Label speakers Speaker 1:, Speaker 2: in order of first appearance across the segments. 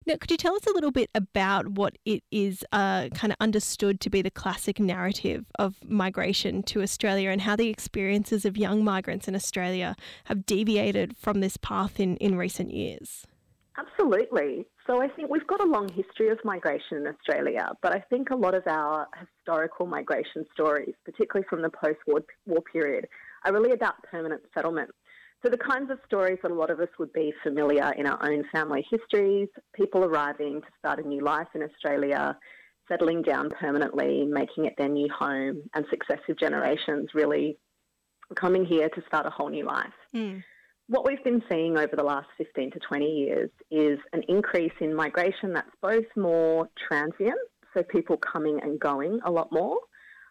Speaker 1: Now, could you tell us a little bit about what it is kind of understood to be the classic narrative of migration to Australia and how the experiences of young migrants in Australia have deviated from this path in recent years?
Speaker 2: Absolutely. So I think we've got a long history of migration in Australia, but I think a lot of our historical migration stories, particularly from the post-war period, are really about permanent settlement. So the kinds of stories that a lot of us would be familiar in our own family histories, people arriving to start a new life in Australia, settling down permanently, making it their new home, and successive generations really coming here to start a whole new life. What we've been seeing over the last 15 to 20 years is an increase in migration that's both more transient, so people coming and going a lot more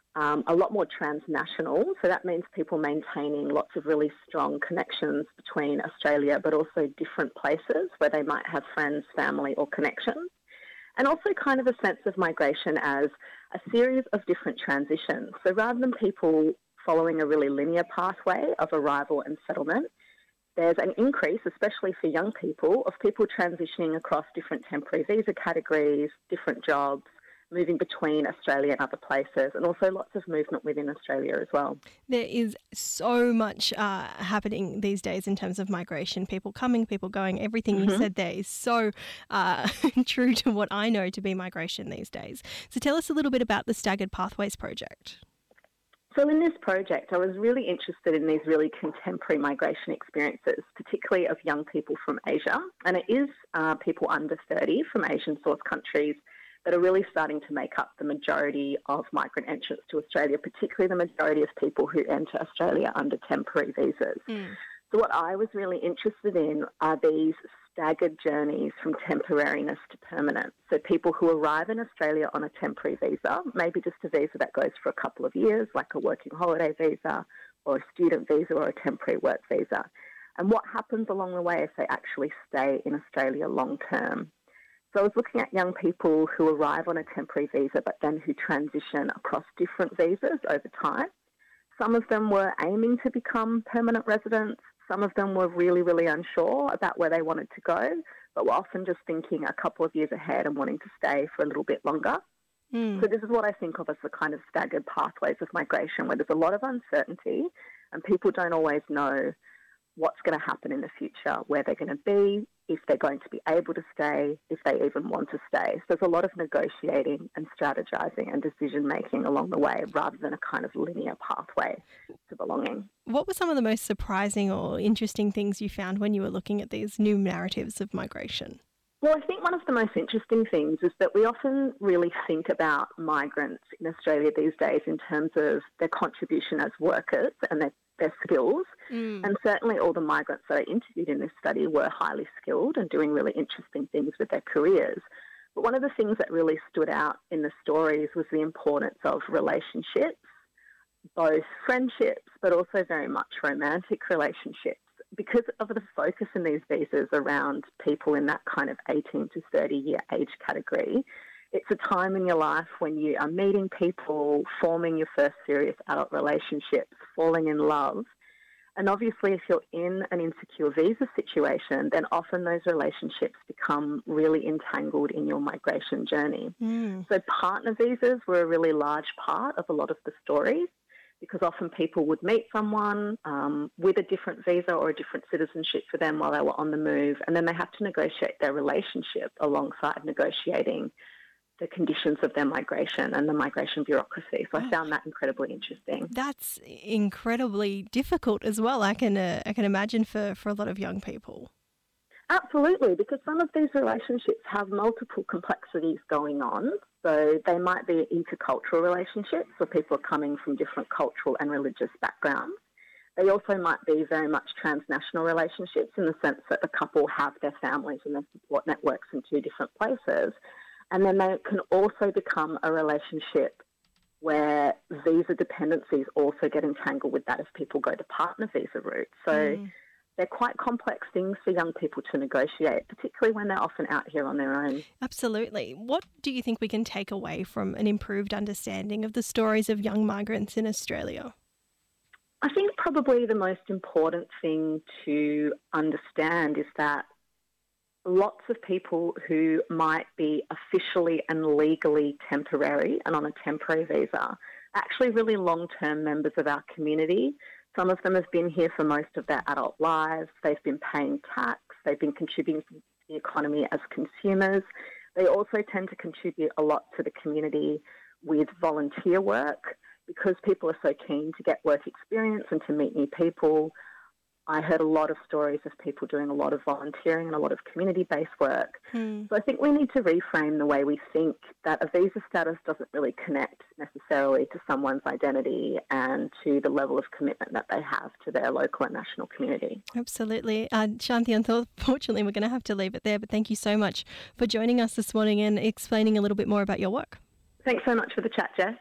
Speaker 2: transnational, so that means people maintaining lots of really strong connections between Australia but also different places where they might have friends, family or connections. And also kind of a sense of migration as a series of different transitions. So rather than people following a really linear pathway of arrival and settlement, there's an increase, especially for young people, of people transitioning across different temporary visa categories, different jobs, moving between Australia and other places, and also lots of movement within Australia as well.
Speaker 1: There is so much happening these days in terms of migration, people coming, people going. Everything you said there is so true to what I know to be migration these days. So tell us a little bit about the Staggered Pathways project.
Speaker 2: So in this project, I was really interested in these really contemporary migration experiences, particularly of young people from Asia. And it is people under 30 from Asian source countries that are really starting to make up the majority of migrant entrants to Australia, particularly the majority of people who enter Australia under temporary visas. So what I was really interested in are these staggered journeys from temporariness to permanent. So people who arrive in Australia on a temporary visa, maybe just a visa that goes for a couple of years, like a working holiday visa or a student visa or a temporary work visa. And what happens along the way if they actually stay in Australia long term. So I was looking at young people who arrive on a temporary visa but then who transition across different visas over time. Some of them were aiming to become permanent residents. Some of them were really, really unsure about where they wanted to go, but were often just thinking a couple of years ahead and wanting to stay for a little bit longer. So this is what I think of as the kind of staggered pathways of migration, where there's a lot of uncertainty and people don't always know what's going to happen in the future, where they're going to be, if they're going to be able to stay, if they even want to stay. So there's a lot of negotiating and strategizing and decision-making along the way rather than a kind of linear pathway to belonging.
Speaker 1: What were some of the most surprising or interesting things you found when you were looking at these new narratives of migration?
Speaker 2: Well, I think one of the most interesting things is that we often really think about migrants in Australia these days in terms of their contribution as workers and their skills. And certainly all the migrants that I interviewed in this study were highly skilled and doing really interesting things with their careers. But one of the things that really stood out in the stories was the importance of relationships, both friendships, but also very much romantic relationships. Because of the focus in these visas around people in that kind of 18 to 30 year age category, it's a time in your life when you are meeting people, forming your first serious adult relationships, falling in love. And obviously, if you're in an insecure visa situation, then often those relationships become really entangled in your migration journey. So partner visas were a really large part of a lot of the stories, because often people would meet someone with a different visa or a different citizenship for them while they were on the move, and then they have to negotiate their relationship alongside negotiating the conditions of their migration and the migration bureaucracy. So I found that incredibly interesting.
Speaker 1: That's incredibly difficult as well, I can imagine, for a lot of young people.
Speaker 2: Absolutely, because some of these relationships have multiple complexities going on. So they might be intercultural relationships where people are coming from different cultural and religious backgrounds. They also might be very much transnational relationships in the sense that the couple have their families and their support networks in two different places. And then they can also become a relationship where visa dependencies also get entangled with that if people go the partner visa route. So they're quite complex things for young people to negotiate, particularly when they're often out here on their own.
Speaker 1: Absolutely. What do you think we can take away from an improved understanding of the stories of young migrants in Australia?
Speaker 2: I think probably the most important thing to understand is that lots of people who might be officially and legally temporary and on a temporary visa are actually really long-term members of our community. Some of them have been here for most of their adult lives. They've been paying tax. They've been contributing to the economy as consumers. They also tend to contribute a lot to the community with volunteer work because people are so keen to get work experience and to meet new people. I heard a lot of stories of people doing a lot of volunteering and a lot of community-based work. So I think we need to reframe the way we think that a visa status doesn't really connect necessarily to someone's identity and to the level of commitment that they have to their local and national community.
Speaker 1: Absolutely. Shanti, unfortunately, we're going to have to leave it there, but thank you so much for joining us this morning and explaining a little bit more about your work.
Speaker 2: Thanks so much for the chat, Jess.